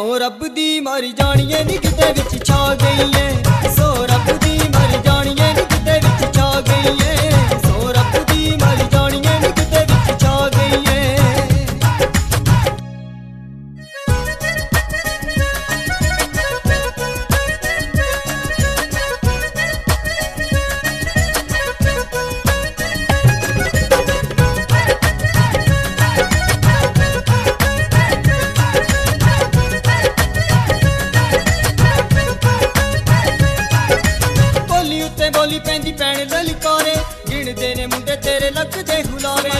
सो रब दी मर जानिए नी किते विच छा गई है। सो रब दी मर जानिए नी किते विच छा गई है। सो रब दी मर जानिए नी किते विच छा गई है। बोली पैंदी पैण ललकारे गिणदे ने मुंडे तेरे लगदे हुलारे।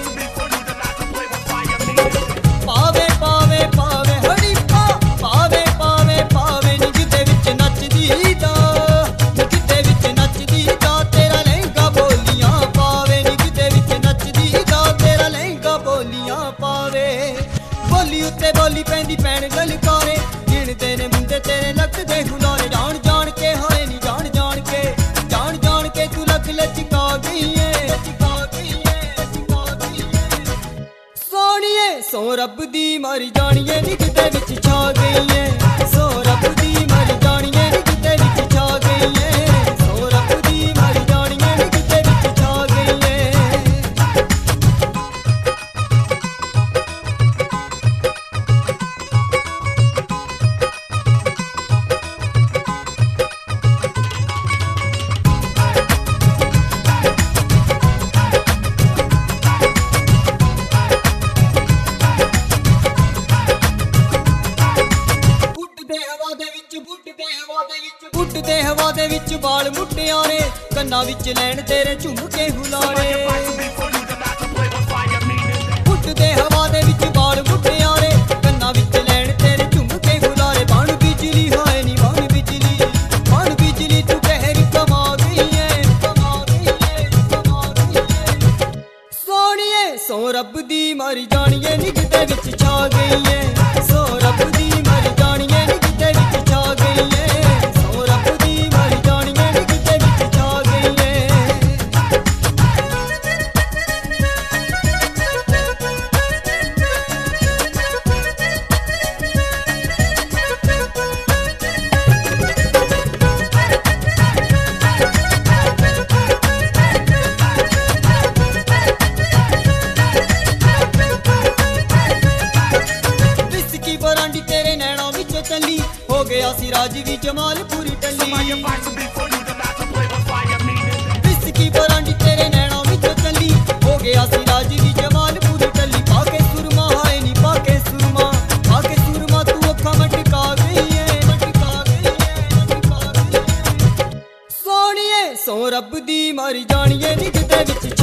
पावे पावे पावे हड़ीपा पावे पावे पावे नी किते विच नचदी दा नी किते विच नचदी दा तेरा लहंगा बोलियां पावे नी किते विच नचदी दा तेरा लहंगा बोलियां पावे। बोली उत्ते बोली पैंदी पैण ललकारे गिणदे ने मुंडे तेरे लगदे हुलारे। जान जान के हाय नी जान जान के जान जान के तू लग लचका गई है सोनिए। सो रब दी मर जानिए नी किते विच छा गई है। सो रब दी मर जानिए नी किते विच छा गई है। सो रब दी मर जानिए नी किते विच छा गई है। ਉੱਡਦੇ ਹਵਾ ਦੇ ਵਿੱਚ ਬਾਲ ਮੁੱਟਿਆਰੇ ਕੰਨਾਂ ਵਿੱਚ ਲੈਣ ਤੇਰੇ ਝੁੰਮ ਕੇ ਹੁਲਾਰੇ। ਉੱਡਦੇ ਹਵਾ ਦੇ ਵਿੱਚ ਬਾਲ ਮੁੱਟਿਆਰੇ ਕੰਨਾਂ ਵਿੱਚ ਲੈਣ ਤੇਰੇ ਝੁੰਮ ਕੇ ਹੁਲਾਰੇ। ਬਣ ਬਿਜਲੀ ਹੋਏ ਨੀ ਬਣ ਬਿਜਲੀ ਤੂੰ ਕਹਿਰ ਕਮਾ ਗਈ ਏ ਕਮਾ ਗਈ ਏ ਕਮਾ ਗਈ ਏ ਸੋਹਣੀਏ। ਸੋ ਰੱਬ ਦੀ ਮਰ ਜਾਣੀਏ ਨੀ ਕਿਤੇ ਵਿੱਚ ਛਾ ਗਈ ਏ। ਸੋ ਰੱਬ ਦੀ ਮਰ ਜਾਣੀਏ ਨੀ ਕਿਤੇ ਵਿੱਚ ਛਾ ਗਈ ਏ। तेरे नैना विच चली हो गया सी राजवी जमाल पूरी टली। विस्की बरांडी तेरे नैना विच चली हो गया सी राजवी जमाल पूरी टली। पाके सुरमा हाय नी पाके सुरमा तू अखा मटका गई है मटका गई है मटका गई है सोनिए। सो रब दी मर जानिए नी किते विच